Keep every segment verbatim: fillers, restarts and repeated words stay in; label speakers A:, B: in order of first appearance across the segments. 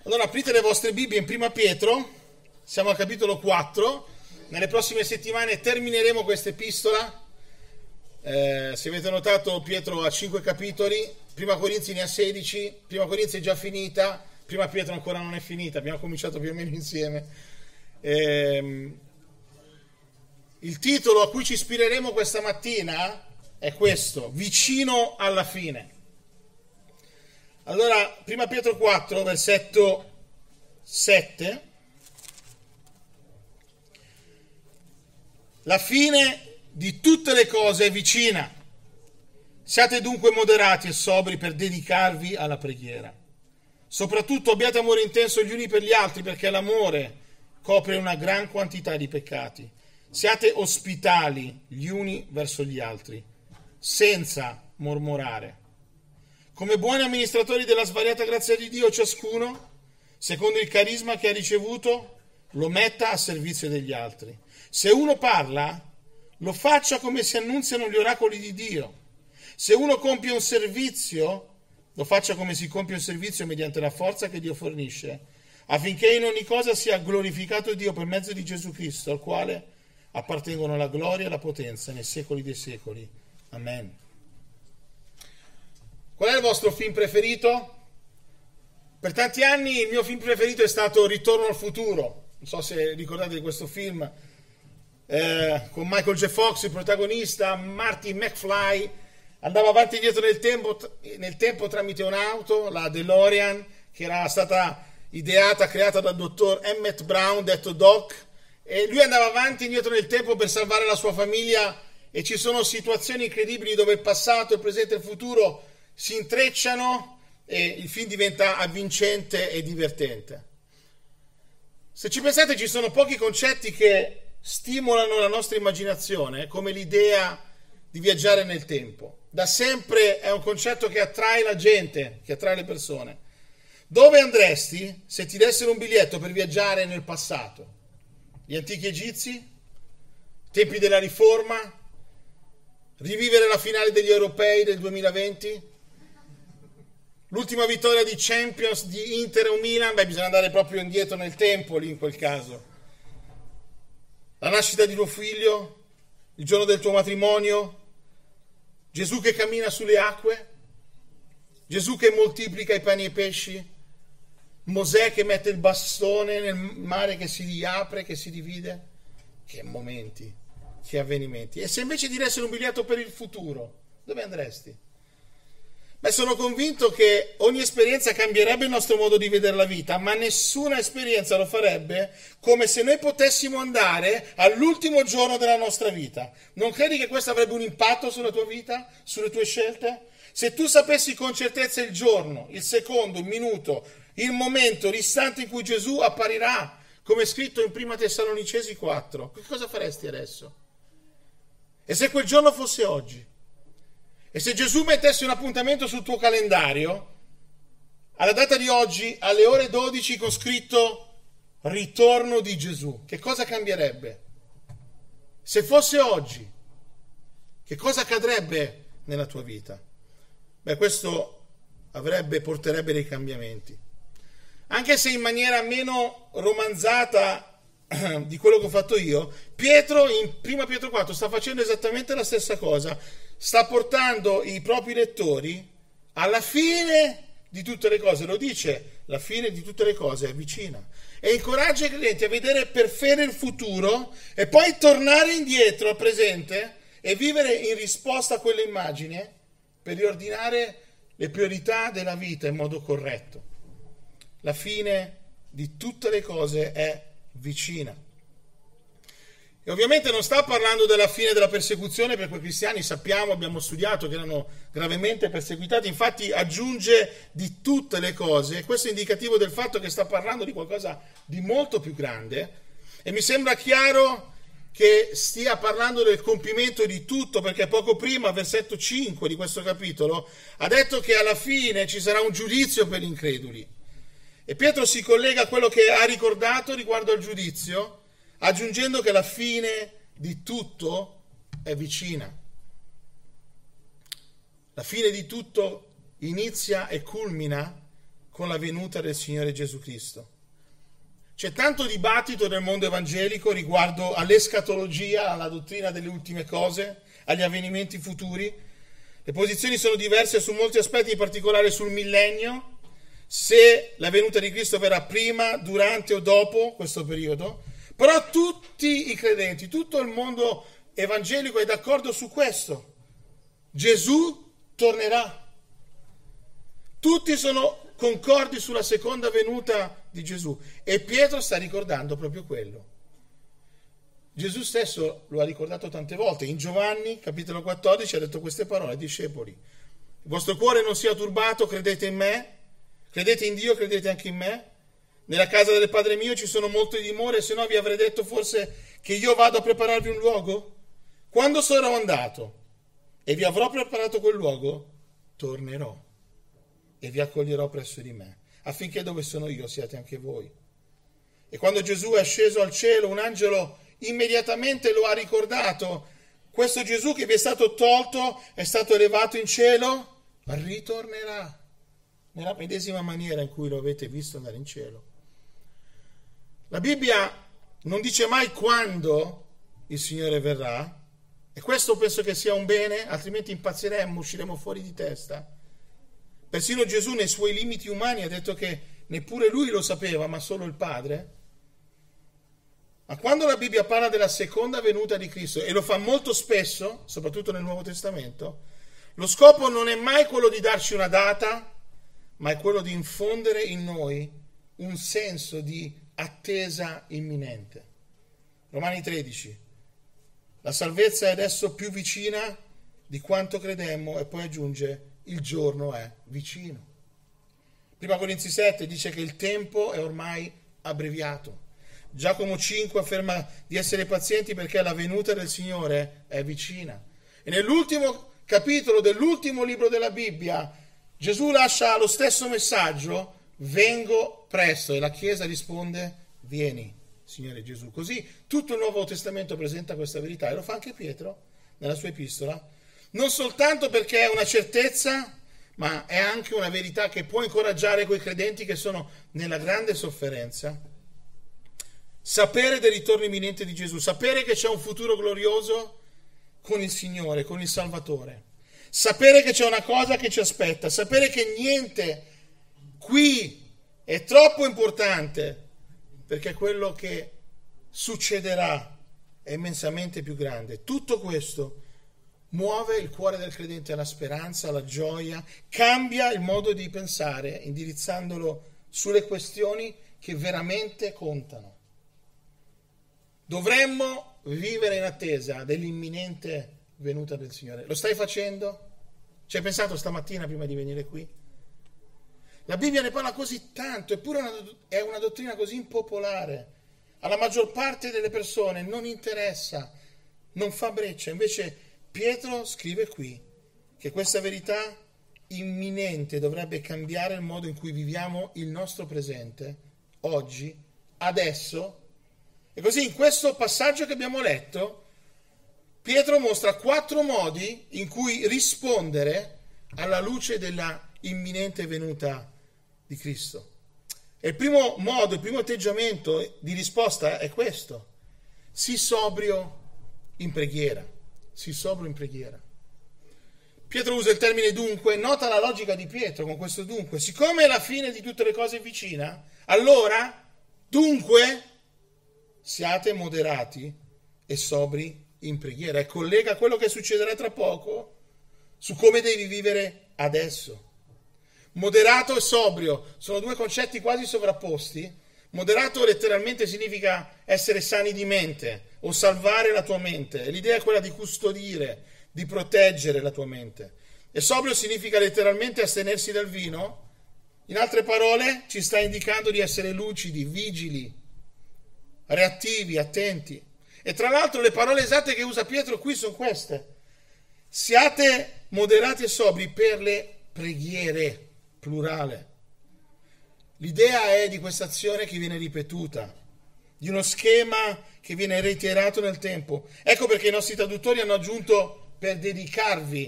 A: Allora aprite le vostre Bibbie in Prima Pietro, siamo al capitolo quattro, nelle prossime settimane termineremo questa epistola. Eh, se avete notato, Pietro ha cinque capitoli, Prima Corinzi ne ha sedici, Prima Corinzi è già finita, Prima Pietro ancora non è finita, abbiamo cominciato più o meno insieme. Eh, il titolo a cui ci ispireremo questa mattina è questo: vicino alla fine. Allora, Prima Pietro quattro, versetto sette. La fine di tutte le cose è vicina. Siate dunque moderati e sobri per dedicarvi alla preghiera. Soprattutto abbiate amore intenso gli uni per gli altri, perché l'amore copre una gran quantità di peccati. Siate ospitali gli uni verso gli altri, senza mormorare. Come buoni amministratori della svariata grazia di Dio, ciascuno, secondo il carisma che ha ricevuto, lo metta a servizio degli altri. Se uno parla, lo faccia come si annunziano gli oracoli di Dio. Se uno compie un servizio, lo faccia come si compie un servizio mediante la forza che Dio fornisce, affinché in ogni cosa sia glorificato Dio per mezzo di Gesù Cristo, al quale appartengono la gloria e la potenza nei secoli dei secoli. Amen. Qual è il vostro film preferito? Per tanti anni il mio film preferito è stato Ritorno al futuro. Non so se ricordate di questo film, eh, con Michael J. Fox il protagonista. Marty McFly andava avanti e indietro nel tempo, nel tempo tramite un'auto, la DeLorean, che era stata ideata, creata dal dottor Emmett Brown, detto Doc, e lui andava avanti e indietro nel tempo per salvare la sua famiglia, e ci sono situazioni incredibili dove il passato, il presente e il futuro si intrecciano e il film diventa avvincente e divertente. Se ci pensate, ci sono pochi concetti che stimolano la nostra immaginazione, come l'idea di viaggiare nel tempo. Da sempre è un concetto che attrae la gente, che attrae le persone. Dove andresti se ti dessero un biglietto per viaggiare nel passato? Gli antichi egizi? Tempi della Riforma? Rivivere la finale degli europei del duemilaventi? L'ultima vittoria di Champions di Inter o Milan? Beh, bisogna andare proprio indietro nel tempo lì in quel caso. La nascita di tuo figlio? Il giorno del tuo matrimonio? Gesù che cammina sulle acque? Gesù che moltiplica i pani e i pesci? Mosè che mette il bastone nel mare che si riapre, che si divide? Che momenti, che avvenimenti. E se invece ti dessero un biglietto per il futuro, dove andresti? Beh, sono convinto che ogni esperienza cambierebbe il nostro modo di vedere la vita, ma nessuna esperienza lo farebbe come se noi potessimo andare all'ultimo giorno della nostra vita. Non credi che questo avrebbe un impatto sulla tua vita, sulle tue scelte? Se tu sapessi con certezza il giorno, il secondo, il minuto, il momento, l'istante in cui Gesù apparirà, come è scritto in Prima Tessalonicesi quattro, che cosa faresti adesso? E se quel giorno fosse oggi? E se Gesù mettesse un appuntamento sul tuo calendario, alla data di oggi, alle ore dodici, con scritto ritorno di Gesù, che cosa cambierebbe? Se fosse oggi, che cosa accadrebbe nella tua vita? Beh, questo avrebbe, porterebbe dei cambiamenti. Anche se in maniera meno romanzata di quello che ho fatto io, Pietro in Prima Pietro quattro sta facendo esattamente la stessa cosa. Sta portando i propri lettori alla fine di tutte le cose. Lo dice, la fine di tutte le cose è vicina, e incoraggia i credenti a vedere per fede il futuro e poi tornare indietro al presente e vivere in risposta a quelle immagini per riordinare le priorità della vita in modo corretto. La fine di tutte le cose è vicina. E ovviamente non sta parlando della fine della persecuzione, perché i cristiani sappiamo, abbiamo studiato che erano gravemente perseguitati. Infatti aggiunge di tutte le cose, e questo è indicativo del fatto che sta parlando di qualcosa di molto più grande, e mi sembra chiaro che stia parlando del compimento di tutto, perché poco prima, versetto cinque di questo capitolo, ha detto che alla fine ci sarà un giudizio per gli increduli. E Pietro si collega a quello che ha ricordato riguardo al giudizio, aggiungendo che la fine di tutto è vicina. La fine di tutto inizia e culmina con la venuta del Signore Gesù Cristo. C'è tanto dibattito nel mondo evangelico riguardo all'escatologia, alla dottrina delle ultime cose, agli avvenimenti futuri. Le posizioni sono diverse su molti aspetti, in particolare sul millennio, se la venuta di Cristo verrà prima, durante o dopo questo periodo. Però tutti i credenti, tutto il mondo evangelico è d'accordo su questo. Gesù tornerà. Tutti sono concordi sulla seconda venuta di Gesù e Pietro sta ricordando proprio quello. Gesù stesso lo ha ricordato tante volte. In Giovanni, capitolo quattordici, ha detto queste parole ai discepoli: il vostro cuore non sia turbato, credete in me, credete in Dio, credete anche in me. Nella casa del Padre mio ci sono molte dimore, se no vi avrei detto forse che io vado a prepararvi un luogo. Quando sarò andato e vi avrò preparato quel luogo, tornerò e vi accoglierò presso di me, affinché dove sono io siate anche voi. E quando Gesù è sceso al cielo, un angelo immediatamente lo ha ricordato: questo Gesù che vi è stato tolto, è stato elevato in cielo, ritornerà nella medesima maniera in cui lo avete visto andare in cielo. La Bibbia non dice mai quando il Signore verrà, e questo penso che sia un bene, altrimenti impazziremmo, usciremo fuori di testa. Persino Gesù nei suoi limiti umani ha detto che neppure lui lo sapeva, ma solo il Padre. Ma quando la Bibbia parla della seconda venuta di Cristo, e lo fa molto spesso, soprattutto nel Nuovo Testamento, lo scopo non è mai quello di darci una data, ma è quello di infondere in noi un senso di attesa imminente. Romani tredici. La salvezza è adesso più vicina di quanto credemmo, e poi aggiunge: il giorno è vicino. Prima Corinzi sette dice che il tempo è ormai abbreviato. Giacomo cinque afferma di essere pazienti perché la venuta del Signore è vicina. E nell'ultimo capitolo dell'ultimo libro della Bibbia Gesù lascia lo stesso messaggio: vengo presto, e la Chiesa risponde: vieni, Signore Gesù. Così tutto il Nuovo Testamento presenta questa verità, e lo fa anche Pietro nella sua epistola. Non soltanto perché è una certezza, ma è anche una verità che può incoraggiare quei credenti che sono nella grande sofferenza. Sapere del ritorno imminente di Gesù, sapere che c'è un futuro glorioso con il Signore, con il Salvatore, sapere che c'è una cosa che ci aspetta, sapere che niente qui è troppo importante, perché quello che succederà è immensamente più grande. Tutto questo muove il cuore del credente alla speranza, alla gioia, cambia il modo di pensare, indirizzandolo sulle questioni che veramente contano. Dovremmo vivere in attesa dell'imminente venuta del Signore. Lo stai facendo? Ci hai pensato stamattina prima di venire qui? La Bibbia ne parla così tanto, eppure è una dottrina così impopolare. Alla maggior parte delle persone non interessa, non fa breccia. Invece Pietro scrive qui che questa verità imminente dovrebbe cambiare il modo in cui viviamo il nostro presente, oggi, adesso. E così in questo passaggio che abbiamo letto, Pietro mostra quattro modi in cui rispondere alla luce della imminente venuta di Cristo. E il primo modo, il primo atteggiamento di risposta è questo: sii sobrio in preghiera. Sii sobrio in preghiera. Pietro usa il termine dunque, nota la logica di Pietro con questo dunque. Siccome la fine di tutte le cose è vicina, allora, dunque, siate moderati e sobri in preghiera. E collega quello che succederà tra poco su come devi vivere adesso. Moderato e sobrio sono due concetti quasi sovrapposti. Moderato letteralmente significa essere sani di mente o salvare la tua mente. L'idea è quella di custodire, di proteggere la tua mente. E sobrio significa letteralmente astenersi dal vino. In altre parole, ci sta indicando di essere lucidi, vigili, reattivi, attenti. E tra l'altro le parole esatte che usa Pietro qui sono queste: siate moderati e sobri per le preghiere, plurale. L'idea è di questa azione che viene ripetuta, di uno schema che viene reiterato nel tempo. Ecco perché i nostri traduttori hanno aggiunto per dedicarvi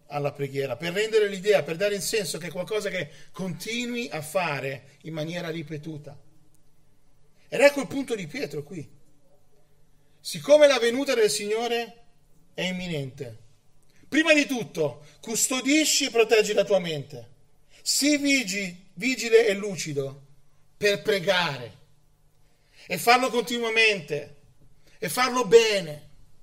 A: alla preghiera, per rendere l'idea, per dare il senso che è qualcosa che continui a fare in maniera ripetuta. Ed ecco il punto di Pietro qui. Siccome la venuta del Signore è imminente, prima di tutto custodisci e proteggi la tua mente. Sii vigi, vigile e lucido per pregare e farlo continuamente e farlo bene.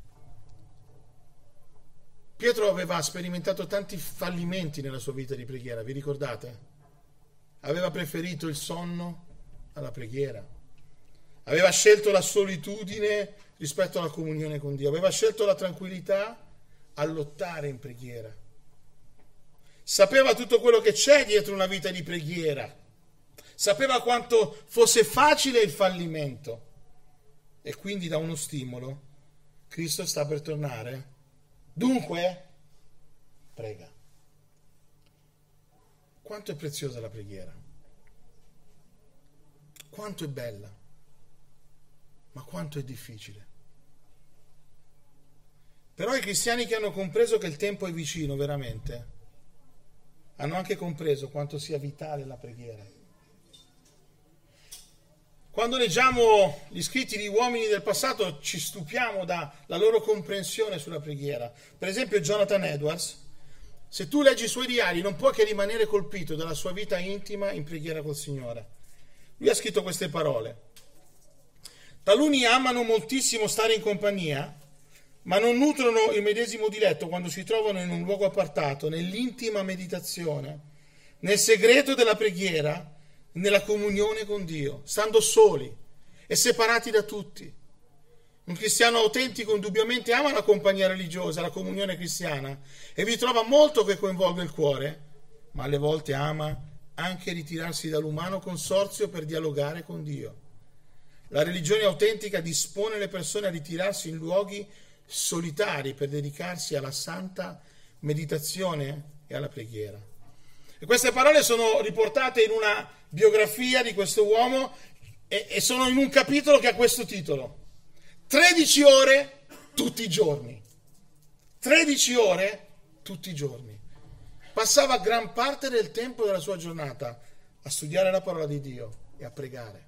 A: Pietro aveva sperimentato tanti fallimenti nella sua vita di preghiera, vi ricordate? Aveva preferito il sonno alla preghiera, aveva scelto la solitudine rispetto alla comunione con Dio, aveva scelto la tranquillità a lottare in preghiera. Sapeva tutto quello che c'è dietro una vita di preghiera, sapeva quanto fosse facile il fallimento e quindi da uno stimolo Cristo sta per tornare. Dunque, prega. Quanto è preziosa la preghiera, quanto è bella, ma quanto è difficile. Però i cristiani che hanno compreso che il tempo è vicino veramente, hanno anche compreso quanto sia vitale la preghiera. Quando leggiamo gli scritti di uomini del passato ci stupiamo dalla loro comprensione sulla preghiera. Per esempio Jonathan Edwards, se tu leggi i suoi diari non puoi che rimanere colpito dalla sua vita intima in preghiera col Signore. Lui ha scritto queste parole: taluni amano moltissimo stare in compagnia, ma non nutrono il medesimo diletto quando si trovano in un luogo appartato, nell'intima meditazione, nel segreto della preghiera, nella comunione con Dio, stando soli e separati da tutti. Un cristiano autentico indubbiamente ama la compagnia religiosa, la comunione cristiana, e vi trova molto che coinvolge il cuore, ma alle volte ama anche ritirarsi dall'umano consorzio per dialogare con Dio. La religione autentica dispone le persone a ritirarsi in luoghi solitari per dedicarsi alla santa meditazione e alla preghiera. E queste parole sono riportate in una biografia di questo uomo e, e sono in un capitolo che ha questo titolo: tredici ore tutti i giorni. tredici ore tutti i giorni. Passava gran parte del tempo della sua giornata a studiare la parola di Dio e a pregare.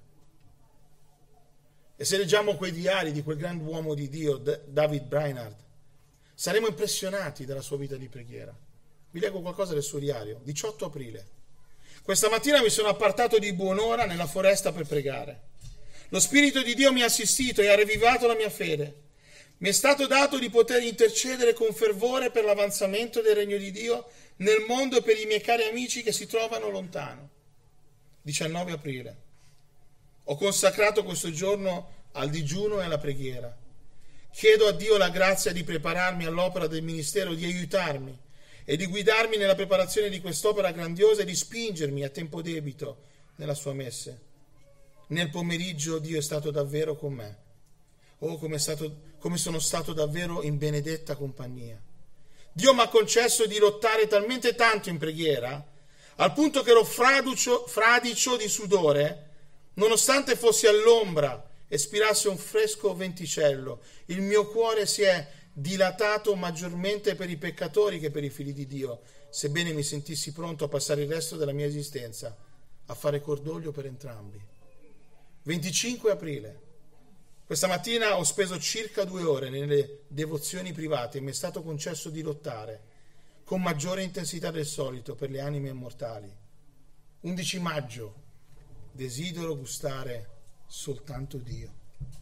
A: E se leggiamo quei diari di quel grande uomo di Dio, David Brainerd, saremo impressionati dalla sua vita di preghiera. Vi leggo qualcosa del suo diario. diciotto aprile. Questa mattina mi sono appartato di buon'ora nella foresta per pregare. Lo Spirito di Dio mi ha assistito e ha rivivato la mia fede. Mi è stato dato di poter intercedere con fervore per l'avanzamento del regno di Dio nel mondo e per i miei cari amici che si trovano lontano. diciannove aprile. Ho consacrato questo giorno al digiuno e alla preghiera. Chiedo a Dio la grazia di prepararmi all'opera del ministero, di aiutarmi e di guidarmi nella preparazione di quest'opera grandiosa e di spingermi a tempo debito nella sua messe. Nel pomeriggio Dio è stato davvero con me. Oh, come, è stato, come sono stato davvero in benedetta compagnia. Dio mi ha concesso di lottare talmente tanto in preghiera, al punto che ero fradicio, fradicio di sudore, nonostante fossi all'ombra e spirasse un fresco venticello. Il mio cuore si è dilatato maggiormente per i peccatori che per i figli di Dio, sebbene mi sentissi pronto a passare il resto della mia esistenza a fare cordoglio per entrambi. venticinque aprile. Questa mattina ho speso circa due ore nelle devozioni private e mi è stato concesso di lottare con maggiore intensità del solito per le anime immortali. undici maggio. Desidero gustare soltanto Dio.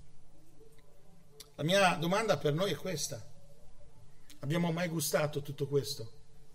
A: La mia domanda per noi è questa: abbiamo mai gustato tutto questo?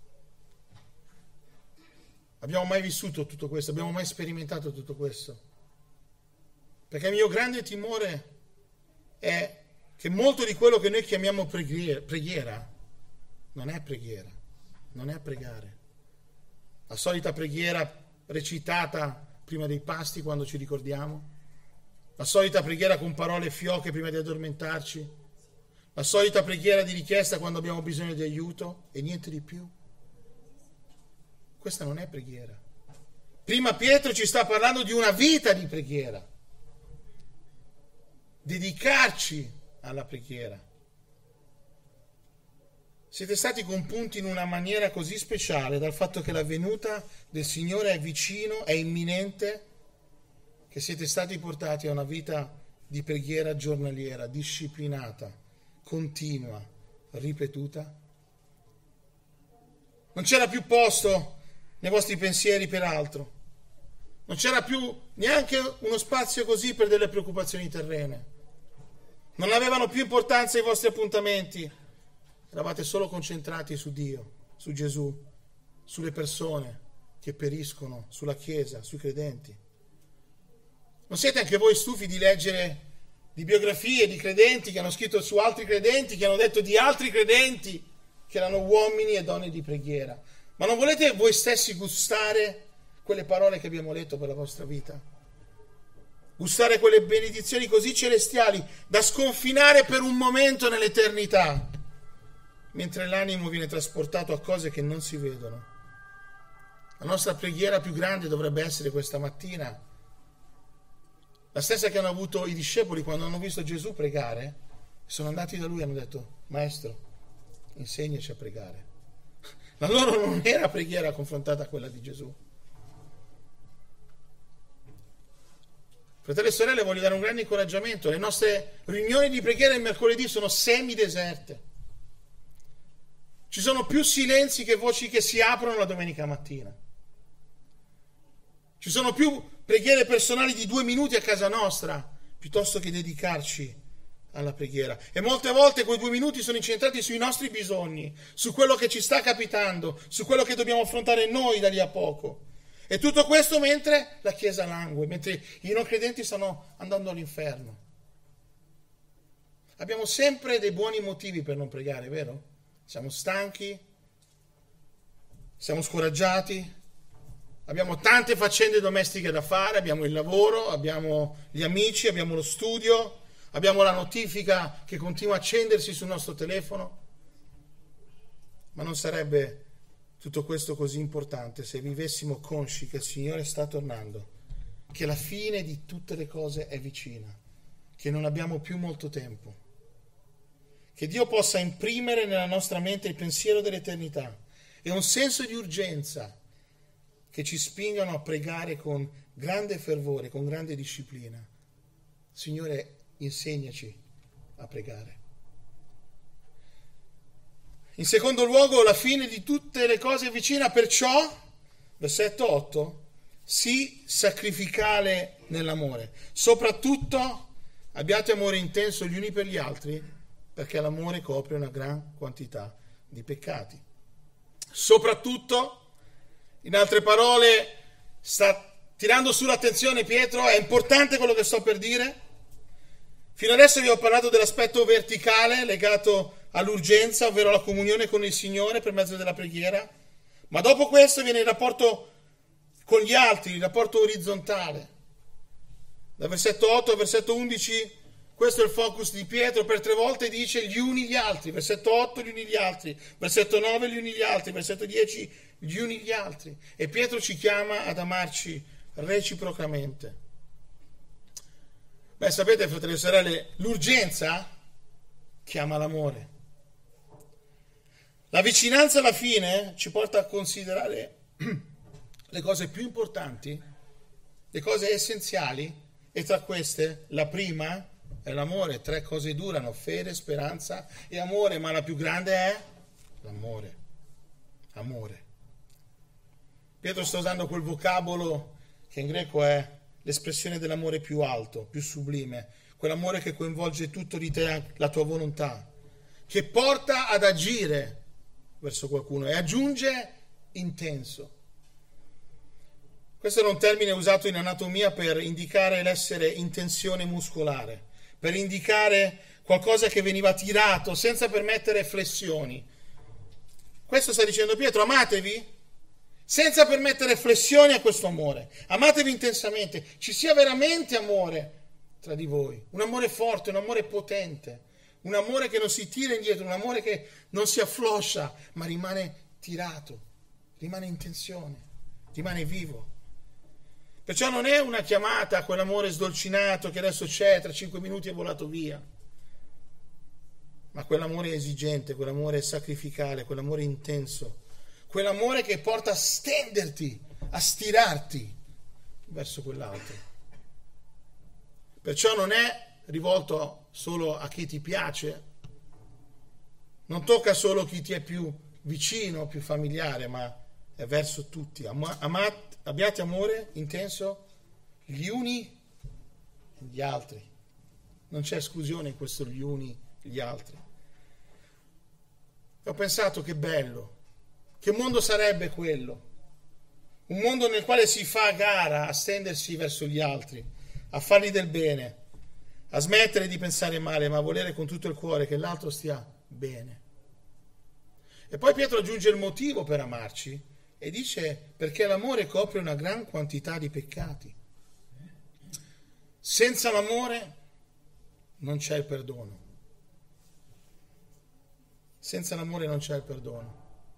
A: Abbiamo mai vissuto tutto questo? Abbiamo mai sperimentato tutto questo? Perché il mio grande timore è che molto di quello che noi chiamiamo preghiera non è preghiera, non è pregare. La solita preghiera recitata prima dei pasti quando ci ricordiamo, la solita preghiera con parole fioche prima di addormentarci, la solita preghiera di richiesta quando abbiamo bisogno di aiuto e niente di più. Questa non è preghiera. Prima Pietro ci sta parlando di una vita di preghiera, dedicarci alla preghiera. Siete stati compunti in una maniera così speciale dal fatto che la venuta del Signore è vicino, è imminente, che siete stati portati a una vita di preghiera giornaliera, disciplinata, continua, ripetuta? Non c'era più posto nei vostri pensieri per altro. Non c'era più neanche uno spazio così per delle preoccupazioni terrene. Non avevano più importanza i vostri appuntamenti. Eravate solo concentrati su Dio, su Gesù, sulle persone che periscono, sulla Chiesa, sui credenti. Non siete anche voi stufi di leggere di biografie di credenti che hanno scritto su altri credenti, che hanno detto di altri credenti che erano uomini e donne di preghiera? Ma non volete voi stessi gustare quelle parole che abbiamo letto per la vostra vita? Gustare quelle benedizioni così celestiali da sconfinare per un momento nell'eternità, mentre l'animo viene trasportato a cose che non si vedono. La nostra preghiera più grande dovrebbe essere questa mattina la stessa che hanno avuto i discepoli quando hanno visto Gesù pregare. Sono andati da lui e hanno detto: Maestro, insegnaci a pregare. La loro non era preghiera confrontata a quella di Gesù. Fratelli e sorelle, voglio dare un grande incoraggiamento. Le nostre riunioni di preghiera il mercoledì sono semideserte. Ci sono più silenzi che voci che si aprono la domenica mattina. Ci sono più preghiere personali di due minuti a casa nostra, piuttosto che dedicarci alla preghiera. E molte volte quei due minuti sono incentrati sui nostri bisogni, su quello che ci sta capitando, su quello che dobbiamo affrontare noi da lì a poco. E tutto questo mentre la Chiesa langue, mentre i non credenti stanno andando all'inferno. Abbiamo sempre dei buoni motivi per non pregare, vero? Siamo stanchi, siamo scoraggiati, abbiamo tante faccende domestiche da fare, abbiamo il lavoro, abbiamo gli amici, abbiamo lo studio, abbiamo la notifica che continua a accendersi sul nostro telefono. Ma non sarebbe tutto questo così importante se vivessimo consci che il Signore sta tornando, che la fine di tutte le cose è vicina, che non abbiamo più molto tempo. Che Dio possa imprimere nella nostra mente il pensiero dell'eternità e un senso di urgenza che ci spingano a pregare con grande fervore, con grande disciplina. Signore, insegnaci a pregare. In secondo luogo, la fine di tutte le cose è vicina, perciò, versetto otto, sii sacrificale nell'amore. Soprattutto abbiate amore intenso gli uni per gli altri, perché l'amore copre una gran quantità di peccati. Soprattutto, in altre parole, sta tirando sull'attenzione Pietro, è importante quello che sto per dire. Fino adesso vi ho parlato dell'aspetto verticale legato all'urgenza, ovvero alla comunione con il Signore per mezzo della preghiera, ma dopo questo viene il rapporto con gli altri, il rapporto orizzontale. Dal versetto otto al versetto undici, questo è il focus di Pietro, per tre volte dice gli uni gli altri, versetto otto gli uni gli altri, versetto nove gli uni gli altri, versetto dieci gli uni gli altri. E Pietro ci chiama ad amarci reciprocamente. Beh, sapete, fratelli e sorelle, l'urgenza chiama l'amore. La vicinanza alla fine ci porta a considerare le cose più importanti, le cose essenziali, e tra queste la prima è l'amore. Tre cose durano: fede, speranza e amore, ma la più grande è l'amore. Amore. Pietro sta usando quel vocabolo che in greco è l'espressione dell'amore più alto, più sublime, quell'amore che coinvolge tutto di te, la tua volontà, che porta ad agire verso qualcuno e aggiunge intenso. Questo era un termine usato in anatomia per indicare l'essere in tensione muscolare, per indicare qualcosa che veniva tirato senza permettere flessioni. Questo sta dicendo Pietro: amatevi senza permettere flessioni a questo amore, amatevi intensamente, ci sia veramente amore tra di voi, un amore forte, un amore potente, un amore che non si tira indietro, un amore che non si affloscia, ma rimane tirato, rimane in tensione, rimane vivo. Perciò non è una chiamata a quell'amore sdolcinato che adesso c'è, tra cinque minuti è volato via. ma quell'amore esigente, quell'amore sacrificale, quell'amore intenso, quell'amore che porta a stenderti, a stirarti verso quell'altro. Perciò non è rivolto solo a chi ti piace, non tocca solo chi ti è più vicino, più familiare, ma è verso tutti. Amat, abbiate amore intenso gli uni e gli altri. Non c'è esclusione in questo gli uni e gli altri. E ho pensato che bello, che mondo sarebbe quello. Un mondo nel quale si fa a gara a stendersi verso gli altri, a fargli del bene, a smettere di pensare male, ma a volere con tutto il cuore che l'altro stia bene. E poi Pietro aggiunge il motivo per amarci e dice perché l'amore copre una gran quantità di peccati. Senza l'amore non c'è il perdono. Senza l'amore non c'è il perdono.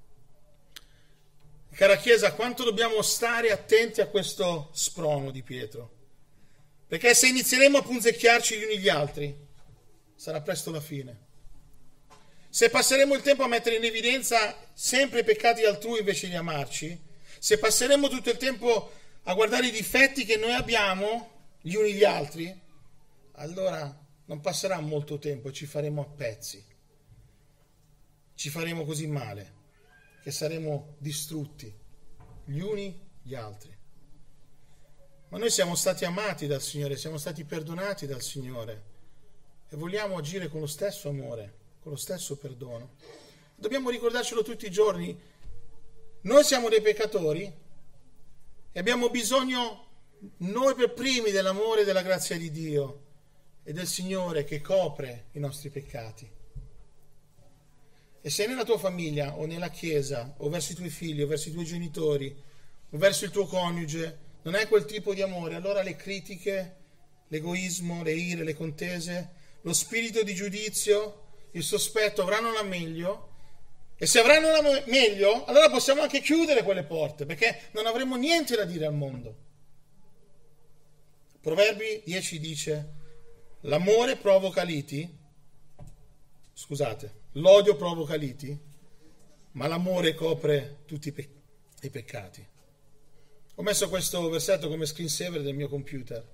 A: Cara Chiesa, quanto dobbiamo stare attenti a questo sprono di Pietro, perché se inizieremo a punzecchiarci gli uni gli altri sarà presto la fine. Se passeremo il tempo a mettere in evidenza sempre i peccati altrui invece di amarci, se passeremo tutto il tempo a guardare i difetti che noi abbiamo gli uni gli altri, allora non passerà molto tempo e ci faremo a pezzi, ci faremo così male che saremo distrutti gli uni gli altri. Ma noi siamo stati amati dal Signore, siamo stati perdonati dal Signore e vogliamo agire con lo stesso amore, con lo stesso perdono. Dobbiamo ricordarcelo tutti i giorni. Noi siamo dei peccatori e abbiamo bisogno noi per primi dell'amore e della grazia di Dio e del Signore che copre i nostri peccati. E se nella tua famiglia o nella chiesa o verso i tuoi figli o verso i tuoi genitori o verso il tuo coniuge non hai quel tipo di amore, allora le critiche, l'egoismo, le ire, le contese, lo spirito di giudizio, il sospetto avranno la meglio, e se avranno la meglio allora possiamo anche chiudere quelle porte perché non avremo niente da dire al mondo. Proverbi dieci dice: l'amore provoca liti, scusate, l'odio provoca liti, ma l'amore copre tutti i, pe- i peccati. Ho messo questo versetto come screensaver del mio computer.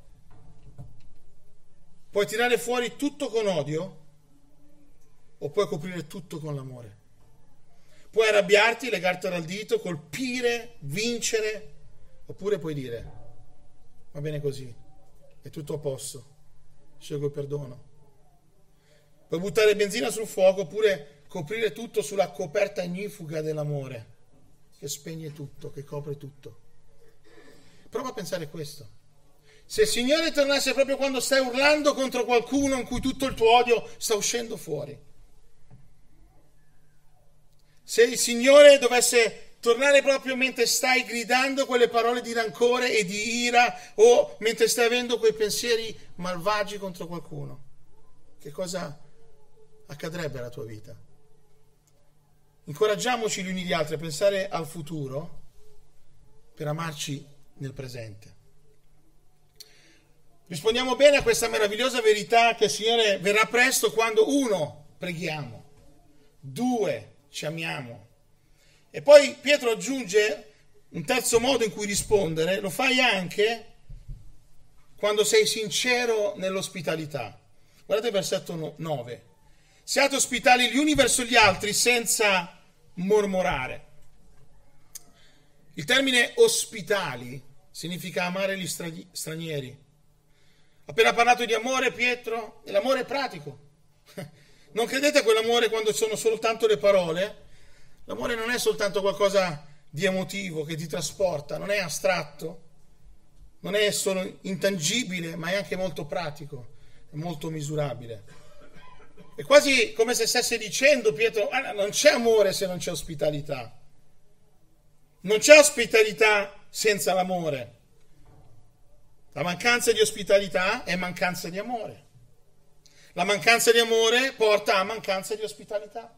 A: Puoi tirare fuori tutto con odio o puoi coprire tutto con l'amore. Puoi arrabbiarti, legartelo al dito, colpire, vincere, oppure puoi dire: va bene così, è tutto a posto, scelgo il perdono. Puoi buttare benzina sul fuoco oppure coprire tutto sulla coperta ignifuga dell'amore che spegne tutto, che copre tutto. Prova a pensare questo. Se il Signore tornasse proprio quando stai urlando contro qualcuno in cui tutto il tuo odio sta uscendo fuori, se il Signore dovesse tornare proprio mentre stai gridando quelle parole di rancore e di ira o mentre stai avendo quei pensieri malvagi contro qualcuno, che cosa accadrebbe alla tua vita? Incoraggiamoci gli uni gli altri a pensare al futuro per amarci nel presente. Rispondiamo bene a questa meravigliosa verità che il Signore verrà presto quando uno, preghiamo, due, ci amiamo. E poi Pietro aggiunge un terzo modo in cui rispondere: lo fai anche quando sei sincero nell'ospitalità. Guardate il versetto nove. Siate ospitali gli uni verso gli altri senza mormorare. Il termine ospitali significa amare gli stranieri. Appena parlato di amore, Pietro, e l'amore è pratico. Non credete a quell'amore quando sono soltanto le parole? L'amore non è soltanto qualcosa di emotivo che ti trasporta, non è astratto, non è solo intangibile, ma è anche molto pratico, è molto misurabile. È quasi come se stesse dicendo Pietro: ah, non c'è amore se non c'è ospitalità. Non c'è ospitalità senza l'amore. La mancanza di ospitalità è mancanza di amore. La mancanza di amore porta a mancanza di ospitalità.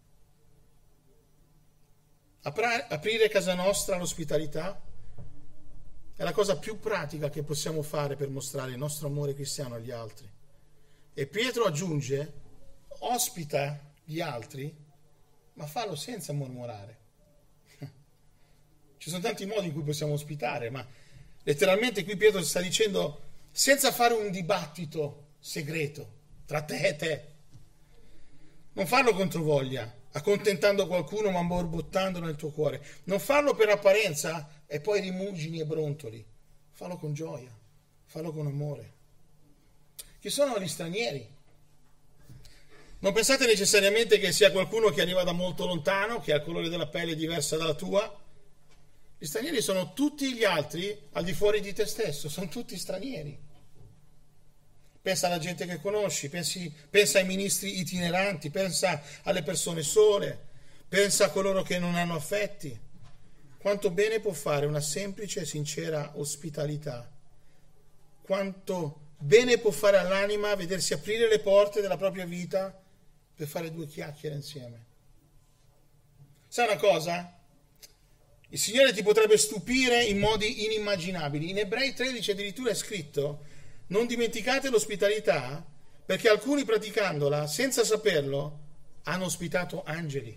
A: Apra- aprire casa nostra all'ospitalità è la cosa più pratica che possiamo fare per mostrare il nostro amore cristiano agli altri. E Pietro aggiunge: ospita gli altri, ma fallo senza mormorare. Ci sono tanti modi in cui possiamo ospitare, ma letteralmente qui Pietro sta dicendo senza fare un dibattito segreto tra te e te. Non farlo controvoglia, accontentando qualcuno ma borbottando nel tuo cuore. Non farlo per apparenza e poi rimugini e brontoli. Fallo con gioia, fallo con amore. Chi sono gli stranieri? Non pensate necessariamente che sia qualcuno che arriva da molto lontano, che ha il colore della pelle diversa dalla tua. Gli stranieri sono tutti gli altri al di fuori di te stesso, sono tutti stranieri. Pensa alla gente che conosci, pensi, pensa ai ministri itineranti, pensa alle persone sole, pensa a coloro che non hanno affetti. Quanto bene può fare una semplice e sincera ospitalità. Quanto bene può fare all'anima vedersi aprire le porte della propria vita per fare due chiacchiere insieme. Sai una cosa? Il Signore ti potrebbe stupire in modi inimmaginabili. In Ebrei tredici addirittura è scritto: non dimenticate l'ospitalità, perché alcuni praticandola, senza saperlo, hanno ospitato angeli.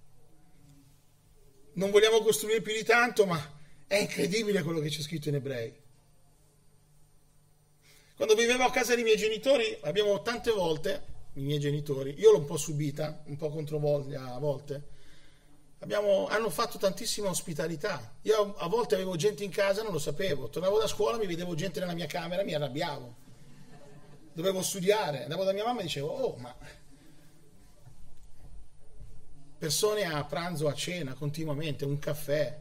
A: Non vogliamo costruire più di tanto, ma è incredibile quello che c'è scritto in Ebrei. Quando vivevo a casa dei miei genitori, abbiamo tante volte, i miei genitori, io l'ho un po' subita, un po' controvoglia a volte, abbiamo, hanno fatto tantissima ospitalità. Io a volte avevo gente in casa, non lo sapevo. Tornavo da scuola, mi vedevo gente nella mia camera, mi arrabbiavo. Dovevo studiare. Andavo da mia mamma e dicevo: oh, ma persone a pranzo, a cena, continuamente, un caffè.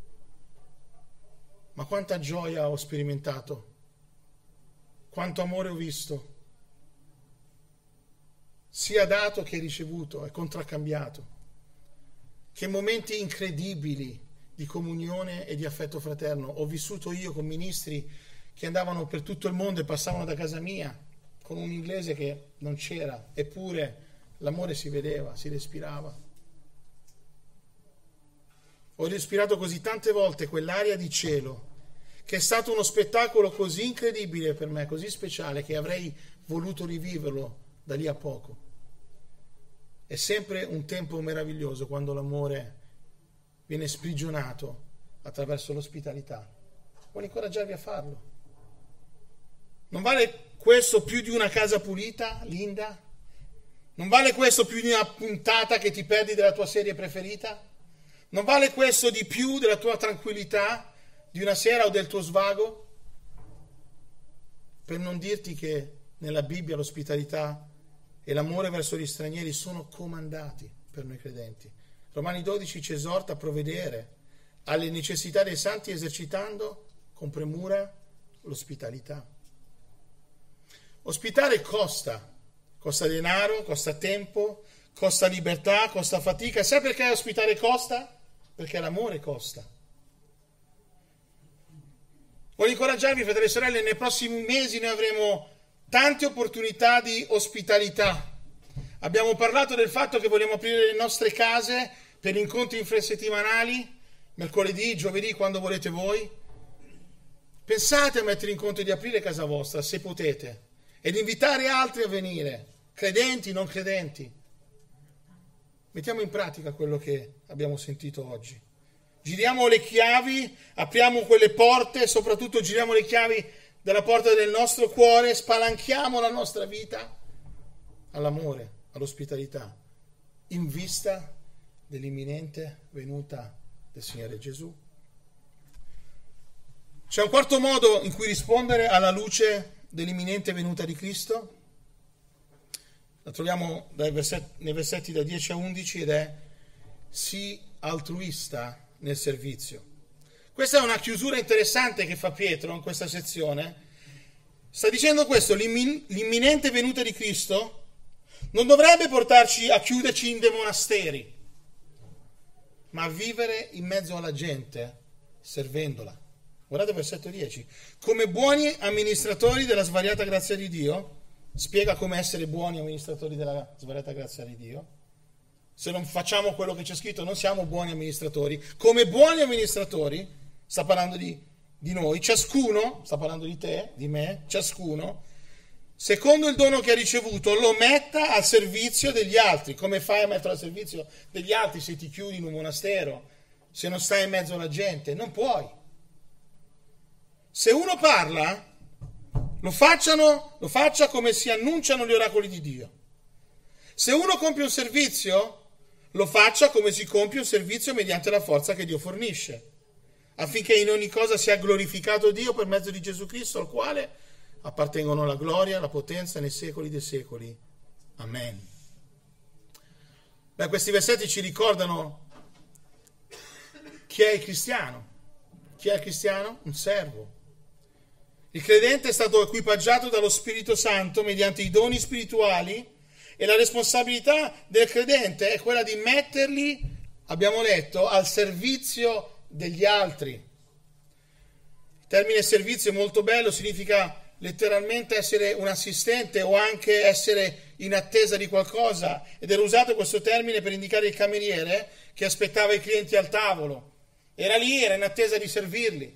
A: Ma quanta gioia ho sperimentato. Quanto amore ho visto. Sia dato che ricevuto e contraccambiato. Che momenti incredibili di comunione e di affetto fraterno ho vissuto io con ministri che andavano per tutto il mondo e passavano da casa mia con un inglese che non c'era, eppure l'amore si vedeva, si respirava. Ho respirato così tante volte quell'aria di cielo che è stato uno spettacolo così incredibile per me, così speciale, che avrei voluto riviverlo da lì a poco. È sempre un tempo meraviglioso quando l'amore viene sprigionato attraverso l'ospitalità. Vuole incoraggiarvi a farlo. Non vale questo più di una casa pulita, linda? Non vale questo più di una puntata che ti perdi della tua serie preferita? Non vale questo di più della tua tranquillità, di una sera o del tuo svago? Per non dirti che nella Bibbia l'ospitalità e l'amore verso gli stranieri sono comandati per noi credenti. Romani dodici ci esorta a provvedere alle necessità dei santi esercitando con premura l'ospitalità. Ospitare costa, costa denaro, costa tempo, costa libertà, costa fatica. Sai perché ospitare costa? Perché l'amore costa. Voglio incoraggiarvi, fratelli e sorelle, nei prossimi mesi noi avremo tante opportunità di ospitalità. Abbiamo parlato del fatto che vogliamo aprire le nostre case per incontri infrasettimanali, mercoledì, giovedì, quando volete voi. Pensate a mettere in conto di aprire casa vostra, se potete, ed invitare altri a venire, credenti, non credenti. Mettiamo in pratica quello che abbiamo sentito oggi. Giriamo le chiavi, apriamo quelle porte, soprattutto giriamo le chiavi della porta del nostro cuore, spalanchiamo la nostra vita all'amore, all'ospitalità, in vista dell'imminente venuta del Signore Gesù. C'è un quarto modo in cui rispondere alla luce dell'imminente venuta di Cristo. La troviamo dai versetti, nei versetti da dieci a undici ed è: sii altruista nel servizio. Questa è una chiusura interessante che fa Pietro in questa sezione. Sta dicendo questo: l'immin- l'imminente venuta di Cristo non dovrebbe portarci a chiuderci in dei monasteri, ma a vivere in mezzo alla gente, servendola. Guardate versetto dieci. Come buoni amministratori della svariata grazia di Dio, spiega come essere buoni amministratori della svariata grazia di Dio. Se non facciamo quello che c'è scritto non siamo buoni amministratori. Come buoni amministratori, sta parlando di, di noi, ciascuno, sta parlando di te, di me, ciascuno, secondo il dono che ha ricevuto, lo metta al servizio degli altri. Come fai a metterlo al servizio degli altri se ti chiudi in un monastero, se non stai in mezzo alla gente? Non puoi. Se uno parla, lo facciano, lo faccia come si annunciano gli oracoli di Dio. Se uno compie un servizio, lo faccia come si compie un servizio mediante la forza che Dio fornisce, affinché in ogni cosa sia glorificato Dio per mezzo di Gesù Cristo, al quale appartengono la gloria, la potenza nei secoli dei secoli. Amen. Beh, questi versetti ci ricordano chi è il cristiano. Chi è il cristiano? Un servo. Il credente è stato equipaggiato dallo Spirito Santo mediante i doni spirituali e la responsabilità del credente è quella di metterli, abbiamo letto, al servizio degli altri. Il termine servizio è molto bello, significa letteralmente essere un assistente o anche essere in attesa di qualcosa, ed era usato questo termine per indicare il cameriere che aspettava i clienti al tavolo. Era lì, era in attesa di servirli.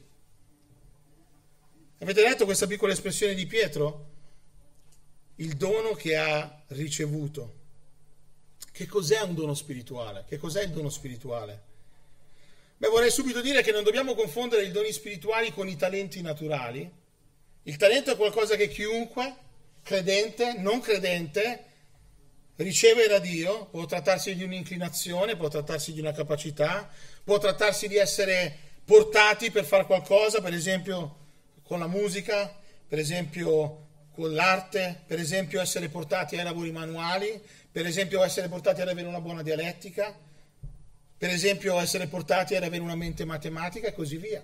A: Avete letto questa piccola espressione di Pietro? Il dono che ha ricevuto. Che cos'è un dono spirituale? Che cos'è il dono spirituale? Beh, vorrei subito dire che non dobbiamo confondere i doni spirituali con i talenti naturali. Il talento è qualcosa che chiunque, credente, non credente, riceve da Dio. Può trattarsi di un'inclinazione, può trattarsi di una capacità, può trattarsi di essere portati per fare qualcosa, per esempio con la musica, per esempio con l'arte, per esempio essere portati ai lavori manuali, per esempio essere portati ad avere una buona dialettica, per esempio essere portati ad avere una mente matematica e così via.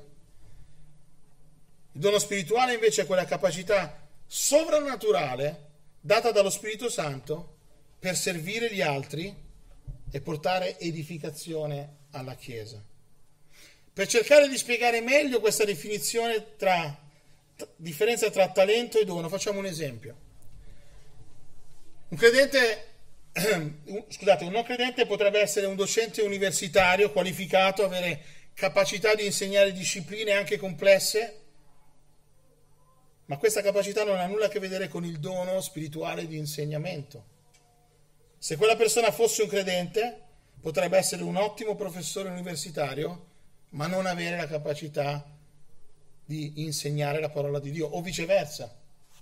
A: Il dono spirituale invece è quella capacità sovrannaturale data dallo Spirito Santo per servire gli altri e portare edificazione alla Chiesa. Per cercare di spiegare meglio questa definizione tra differenza tra talento e dono, facciamo un esempio. Un credente, scusate, un non credente potrebbe essere un docente universitario qualificato, avere capacità di insegnare discipline anche complesse, ma questa capacità non ha nulla a che vedere con il dono spirituale di insegnamento. Se quella persona fosse un credente, potrebbe essere un ottimo professore universitario, ma non avere la capacità di insegnare la parola di Dio, o viceversa.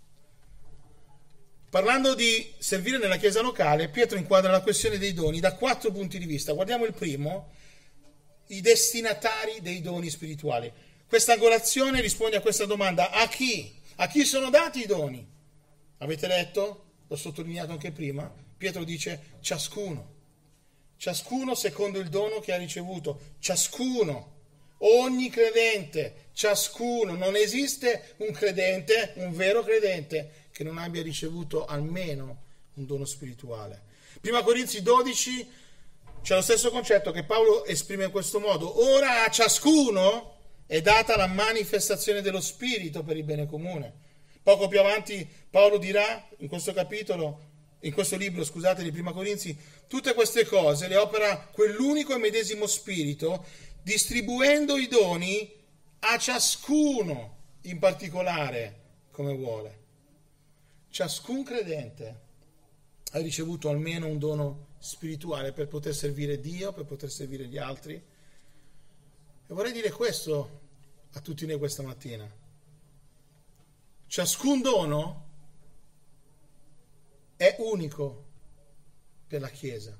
A: Parlando di servire nella chiesa locale, Pietro inquadra la questione dei doni da quattro punti di vista. Guardiamo il primo, i destinatari dei doni spirituali. Questa angolazione risponde a questa domanda: a chi? A chi sono dati i doni? Avete letto? L'ho sottolineato anche prima. Pietro dice ciascuno. Ciascuno secondo il dono che ha ricevuto. Ciascuno. Ogni credente, ciascuno. Non esiste un credente, un vero credente, che non abbia ricevuto almeno un dono spirituale. Prima Corinzi dodici c'è lo stesso concetto che Paolo esprime in questo modo: ora a ciascuno è data la manifestazione dello Spirito per il bene comune. Poco più avanti Paolo dirà in questo capitolo, in questo libro, scusate, di Prima Corinzi, tutte queste cose le opera quell'unico e medesimo Spirito, distribuendo i doni a ciascuno in particolare come vuole. Ciascun credente ha ricevuto almeno un dono spirituale per poter servire Dio, per poter servire gli altri. E vorrei dire questo a tutti noi questa mattina: ciascun dono è unico per la Chiesa.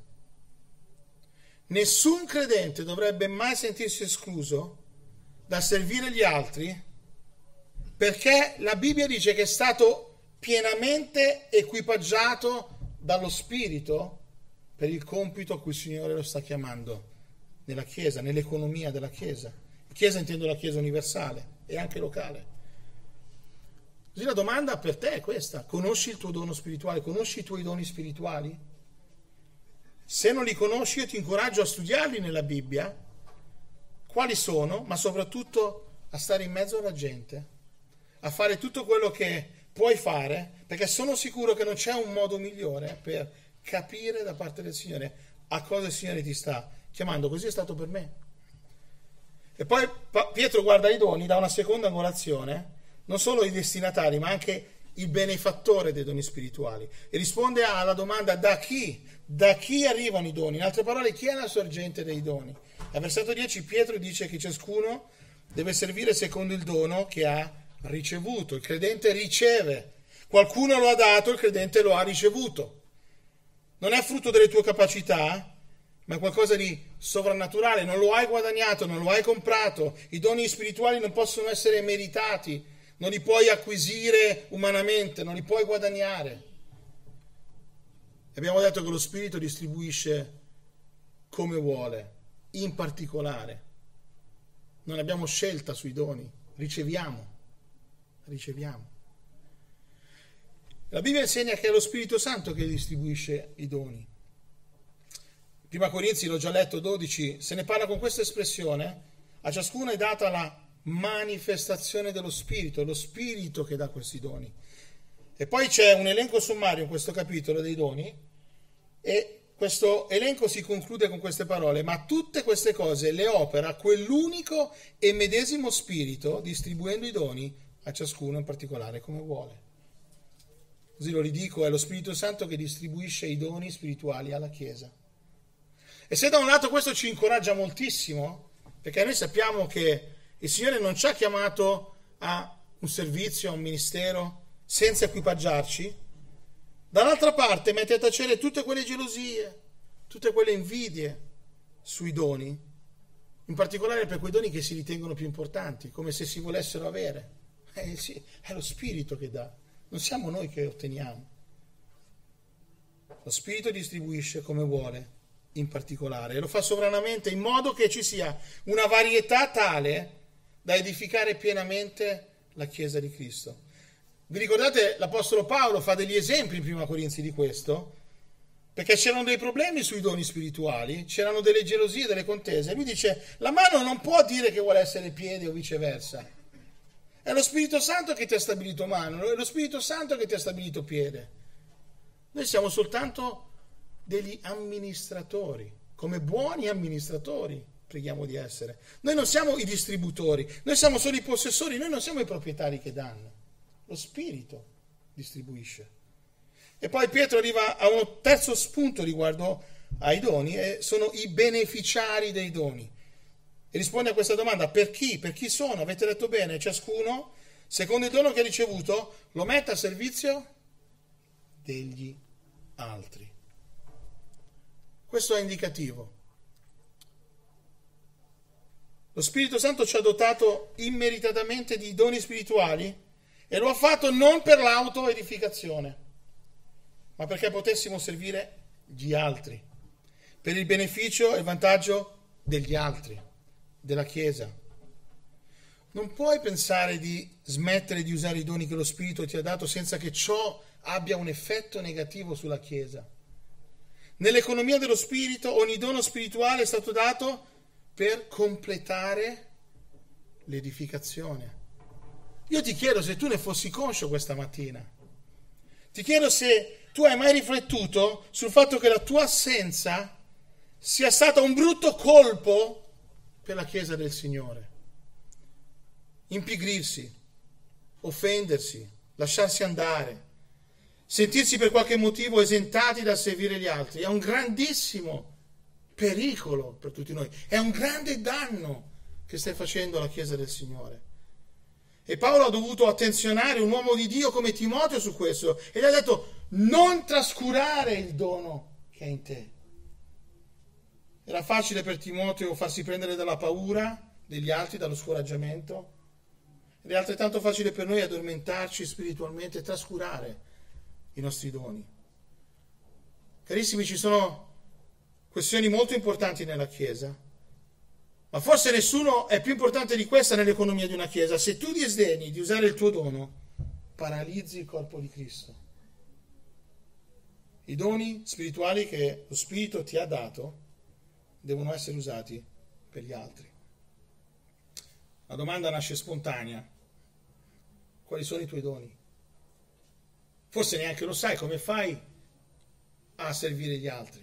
A: Nessun credente dovrebbe mai sentirsi escluso dal servire gli altri, perché la Bibbia dice che è stato pienamente equipaggiato dallo Spirito per il compito a cui il Signore lo sta chiamando nella Chiesa, nell'economia della Chiesa. Chiesa intendo la Chiesa universale e anche locale. Così la domanda per te è questa: conosci il tuo dono spirituale? Conosci i tuoi doni spirituali? Se non li conosci, io ti incoraggio a studiarli nella Bibbia, quali sono, ma soprattutto a stare in mezzo alla gente, a fare tutto quello che puoi fare, perché sono sicuro che non c'è un modo migliore per capire da parte del Signore a cosa il Signore ti sta chiamando. Così è stato per me. E poi Pietro guarda i doni da una seconda angolazione, non solo i destinatari, ma anche il benefattore dei doni spirituali. E risponde alla domanda da chi? Da chi arrivano i doni? In altre parole, chi è la sorgente dei doni? Al versetto dieci Pietro dice che ciascuno deve servire secondo il dono che ha ricevuto. Il credente riceve. Qualcuno lo ha dato, il credente lo ha ricevuto. Non è frutto delle tue capacità, ma è qualcosa di sovrannaturale. Non lo hai guadagnato, non lo hai comprato. I doni spirituali non possono essere meritati, non li puoi acquisire umanamente, non li puoi guadagnare. Abbiamo detto che lo Spirito distribuisce come vuole, in particolare. Non abbiamo scelta sui doni, riceviamo, riceviamo. La Bibbia insegna che è lo Spirito Santo che distribuisce i doni. Prima Corinzi, l'ho già letto, dodici, se ne parla con questa espressione: a ciascuno è data la manifestazione dello Spirito, è lo Spirito che dà questi doni. E poi c'è un elenco sommario in questo capitolo dei doni, e questo elenco si conclude con queste parole: ma tutte queste cose le opera quell'unico e medesimo Spirito, distribuendo i doni a ciascuno in particolare come vuole. Così lo ridico, è lo Spirito Santo che distribuisce i doni spirituali alla Chiesa. E se da un lato questo ci incoraggia moltissimo, perché noi sappiamo che il Signore non ci ha chiamato a un servizio, a un ministero, senza equipaggiarci, dall'altra parte mette a tacere tutte quelle gelosie, tutte quelle invidie sui doni, in particolare per quei doni che si ritengono più importanti, come se si volessero avere. Eh sì, è lo Spirito che dà, non siamo noi che otteniamo. Lo Spirito distribuisce come vuole, in particolare, e lo fa sovranamente in modo che ci sia una varietà tale da edificare pienamente la Chiesa di Cristo. Vi ricordate, l'Apostolo Paolo fa degli esempi in Prima Corinzi di questo, perché c'erano dei problemi sui doni spirituali, c'erano delle gelosie, delle contese. Lui dice: la mano non può dire che vuole essere piede o viceversa. È lo Spirito Santo che ti ha stabilito mano, è lo Spirito Santo che ti ha stabilito piede. Noi siamo soltanto degli amministratori, come buoni amministratori preghiamo di essere. Noi non siamo i distributori, noi siamo solo i possessori, noi non siamo i proprietari che danno. Lo Spirito distribuisce. E poi Pietro arriva a un terzo spunto riguardo ai doni, e sono i beneficiari dei doni. E risponde a questa domanda: per chi? Per chi sono? Avete detto bene, ciascuno, secondo il dono che ha ricevuto, lo mette a servizio degli altri. Questo è indicativo. Lo Spirito Santo ci ha dotato immeritatamente di doni spirituali e lo ha fatto non per l'autoedificazione, ma perché potessimo servire gli altri, per il beneficio e il vantaggio degli altri, della Chiesa. Non puoi pensare di smettere di usare i doni che lo Spirito ti ha dato senza che ciò abbia un effetto negativo sulla Chiesa. Nell'economia dello Spirito ogni dono spirituale è stato dato per completare l'edificazione. Io ti chiedo se tu ne fossi conscio questa mattina. Ti chiedo se tu hai mai riflettuto sul fatto che la tua assenza sia stata un brutto colpo per la Chiesa del Signore. Impigrirsi, offendersi, lasciarsi andare, sentirsi per qualche motivo esentati dal servire gli altri è un grandissimo pericolo per tutti noi, è un grande danno che stai facendo alla Chiesa del Signore. E Paolo ha dovuto attenzionare un uomo di Dio come Timoteo su questo, e gli ha detto: non trascurare il dono che è in te. Era facile per Timoteo farsi prendere dalla paura degli altri, dallo scoraggiamento, ed è altrettanto facile per noi addormentarci spiritualmente e trascurare i nostri doni. Carissimi, ci sono questioni molto importanti nella Chiesa, ma forse nessuno è più importante di questa nell'economia di una Chiesa. Se tu disdegni di usare il tuo dono, paralizzi il corpo di Cristo. I doni spirituali che lo Spirito ti ha dato devono essere usati per gli altri. La domanda nasce spontanea: quali sono i tuoi doni? Forse neanche lo sai, come fai a servire gli altri?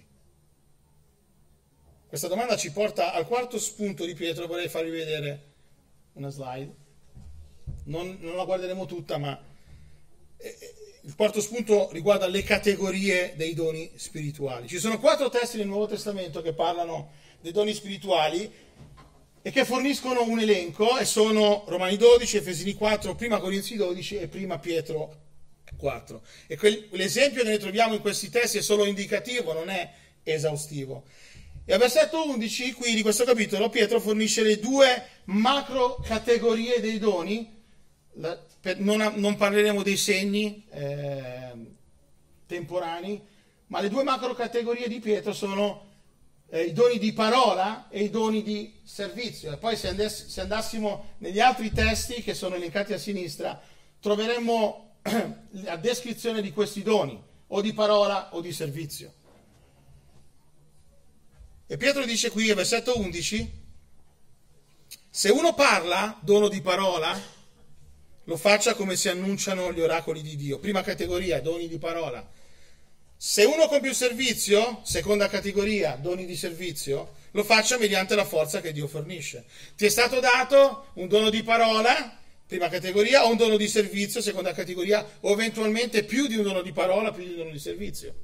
A: Questa domanda ci porta al quarto spunto di Pietro. Vorrei farvi vedere una slide, non, non la guarderemo tutta, ma il quarto spunto riguarda le categorie dei doni spirituali. Ci sono quattro testi nel Nuovo Testamento che parlano dei doni spirituali e che forniscono un elenco, e sono Romani dodici, Efesini quattro, Prima Corinzi dodici e Prima Pietro quattro. E quel, l'esempio che ne troviamo in questi testi è solo indicativo, non è esaustivo. E al versetto undici qui di questo capitolo Pietro fornisce le due macro categorie dei doni. La, per, non, non parleremo dei segni eh, temporanei, ma le due macro categorie di Pietro sono eh, i doni di parola e i doni di servizio. E poi se, andass- se andassimo negli altri testi che sono elencati a sinistra, troveremmo la descrizione di questi doni, o di parola o di servizio. E Pietro dice qui, al versetto undici, se uno parla, dono di parola, lo faccia come si annunciano gli oracoli di Dio. Prima categoria, doni di parola. Se uno compie un servizio, seconda categoria, doni di servizio, lo faccia mediante la forza che Dio fornisce. Ti è stato dato un dono di parola, prima categoria, o un dono di servizio, seconda categoria, o eventualmente più di un dono di parola, più di un dono di servizio.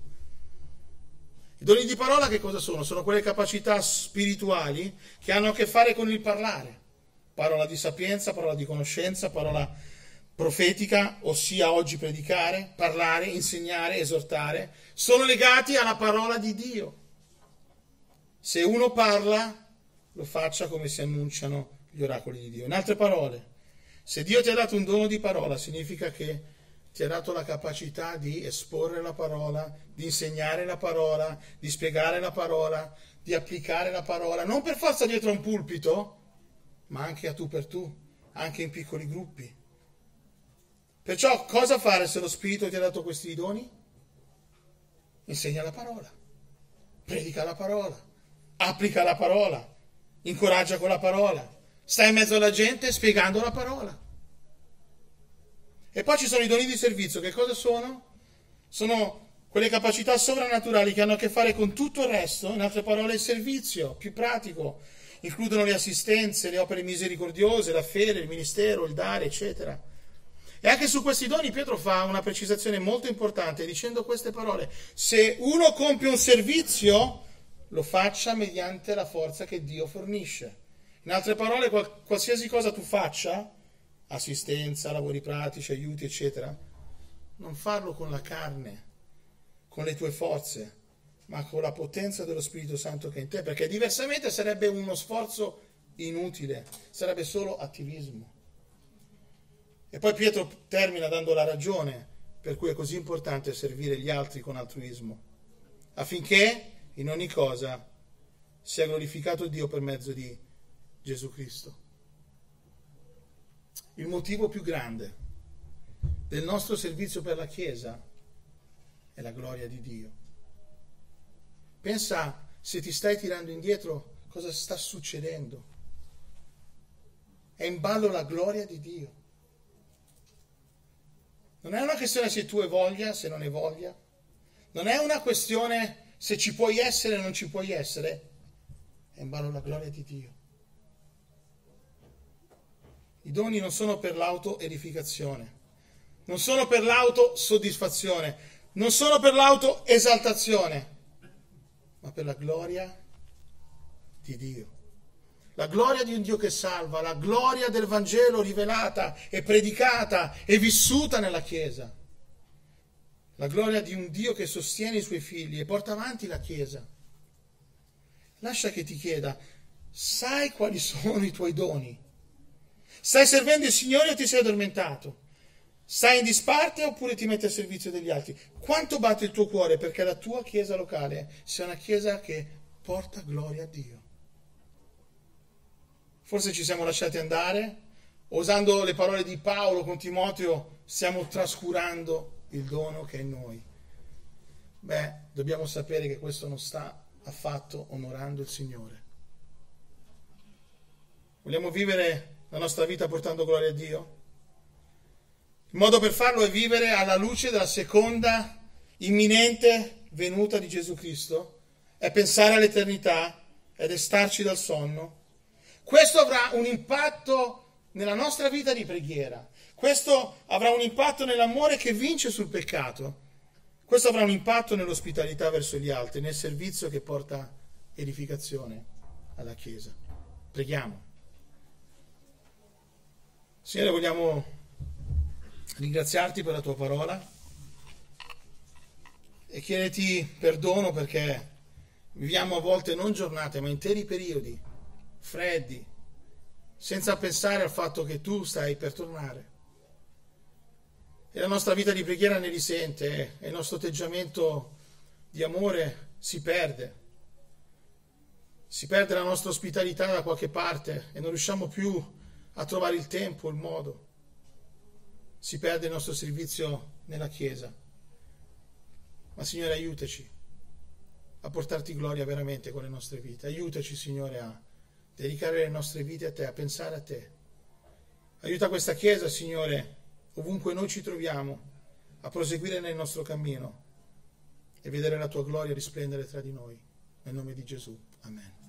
A: I doni di parola che cosa sono? Sono quelle capacità spirituali che hanno a che fare con il parlare. Parola di sapienza, parola di conoscenza, parola profetica, ossia oggi predicare, parlare, insegnare, esortare, sono legati alla parola di Dio. Se uno parla, lo faccia come si annunciano gli oracoli di Dio. In altre parole, se Dio ti ha dato un dono di parola, significa che ti ha dato la capacità di esporre la parola, di insegnare la parola, di spiegare la parola, di applicare la parola, non per forza dietro a un pulpito, ma anche a tu per tu, anche in piccoli gruppi. Perciò cosa fare se lo Spirito ti ha dato questi doni? Insegna la parola, predica la parola, applica la parola, incoraggia con la parola, sta in mezzo alla gente spiegando la parola. E poi ci sono i doni di servizio. Che cosa sono? Sono quelle capacità sovrannaturali che hanno a che fare con tutto il resto, in altre parole il servizio, più pratico. Includono le assistenze, le opere misericordiose, la fede, il ministero, il dare, eccetera. E anche su questi doni Pietro fa una precisazione molto importante dicendo queste parole: se uno compie un servizio, lo faccia mediante la forza che Dio fornisce. In altre parole, qualsiasi cosa tu faccia, assistenza, lavori pratici, aiuti, eccetera, non farlo con la carne, con le tue forze, ma con la potenza dello Spirito Santo che è in te, perché diversamente sarebbe uno sforzo inutile, sarebbe solo attivismo. E poi Pietro termina dando la ragione per cui è così importante servire gli altri con altruismo, affinché in ogni cosa sia glorificato Dio per mezzo di Gesù Cristo. Il motivo più grande del nostro servizio per la Chiesa è la gloria di Dio. Pensa, se ti stai tirando indietro, cosa sta succedendo? È in ballo la gloria di Dio. Non è una questione se tu hai voglia, se non hai voglia. Non è una questione se ci puoi essere o non ci puoi essere. È in ballo la gloria di Dio. I doni non sono per l'autoedificazione, non sono per l'autosoddisfazione, non sono per l'autoesaltazione, ma per la gloria di Dio. La gloria di un Dio che salva, la gloria del Vangelo rivelata e predicata e vissuta nella Chiesa. La gloria di un Dio che sostiene i suoi figli e porta avanti la Chiesa. Lascia che ti chieda, sai quali sono i tuoi doni? Stai servendo il Signore o ti sei addormentato? Stai in disparte oppure ti metti al servizio degli altri? Quanto batte il tuo cuore perché la tua chiesa locale sia una chiesa che porta gloria a Dio? Forse ci siamo lasciati andare, usando le parole di Paolo con Timoteo, stiamo trascurando il dono che è in noi. Beh, dobbiamo sapere che questo non sta affatto onorando il Signore. Vogliamo vivere la nostra vita portando gloria a Dio? Il modo per farlo è vivere alla luce della seconda imminente venuta di Gesù Cristo, è pensare all'eternità ed è starci dal sonno. Questo avrà un impatto nella nostra vita di preghiera. Questo avrà un impatto nell'amore che vince sul peccato. Questo avrà un impatto nell'ospitalità verso gli altri, nel servizio che porta edificazione alla Chiesa. Preghiamo. Signore, vogliamo ringraziarti per la tua parola e chiederti perdono perché viviamo a volte non giornate, ma interi periodi freddi, senza pensare al fatto che tu stai per tornare. E la nostra vita di preghiera ne risente e il nostro atteggiamento di amore si perde. Si perde la nostra ospitalità da qualche parte e non riusciamo più a trovare il tempo, il modo. Si perde il nostro servizio nella Chiesa. Ma Signore, aiutaci a portarti gloria veramente con le nostre vite. Aiutaci, Signore, a dedicare le nostre vite a te, a pensare a te. Aiuta questa Chiesa, Signore, ovunque noi ci troviamo, a proseguire nel nostro cammino e vedere la tua gloria risplendere tra di noi. Nel nome di Gesù. Amen.